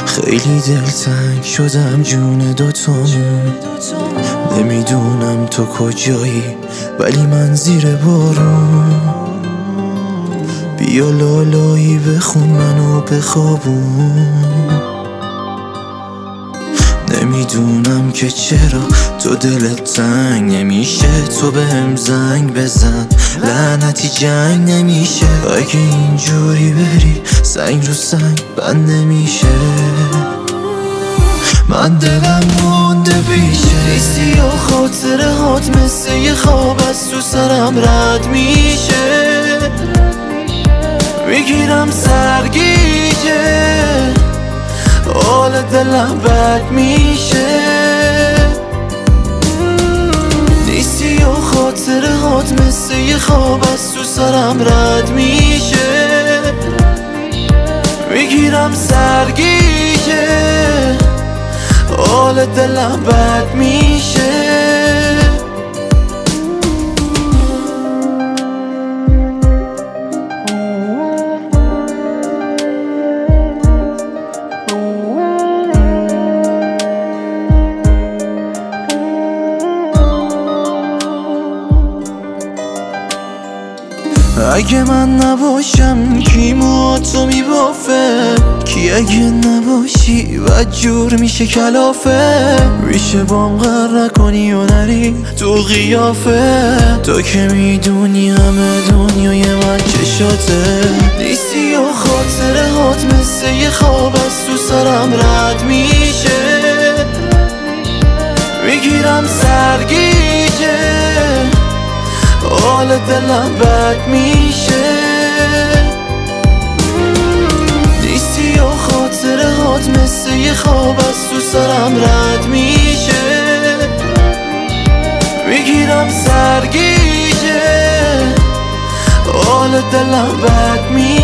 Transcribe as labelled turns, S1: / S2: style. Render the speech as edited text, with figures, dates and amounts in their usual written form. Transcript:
S1: خیلی دلتنگ شدم جون دوتامون. نمیدونم تو کجایی ولی من زیر بارون. بیا لالایی بخون منو بخوابون. نمیدونم که چرا تو دلت تنگ نمیشه، تو بهم زنگ بزن لعنتی جنگ نمیشه. اگه اینجوری بری سنگ رو سنگ بند نمیشه. من دلم مونده پیشه، نیستی و خاطره هات مثل یه خواب از تو سرم رد میشه. میگیرم سرگیجه، حال دلم بد میشه. نیستی و خاطره هات مثل یه خواب از تو سرم رد میشه. میگیرم سرگیجه، حال دلم بد میشه. اگه من نباشم کی موهاتو میبافه؟ کی اگه نباشی بد جور میشه کلافه. میشه بام غر نکنی و نری تو قیافه. تو که میدونی همه دنیای من چشاته. نیستی و خاطره هات مثل یه خواب از تو سرم رد میشه. میگیرم سرگیجه، حال دلم بد میشه. نیستی و خاطره هات مثل یه خواب از تو سرم رد میشه. میگیرم سرگیجه، حال دلم بد میشه.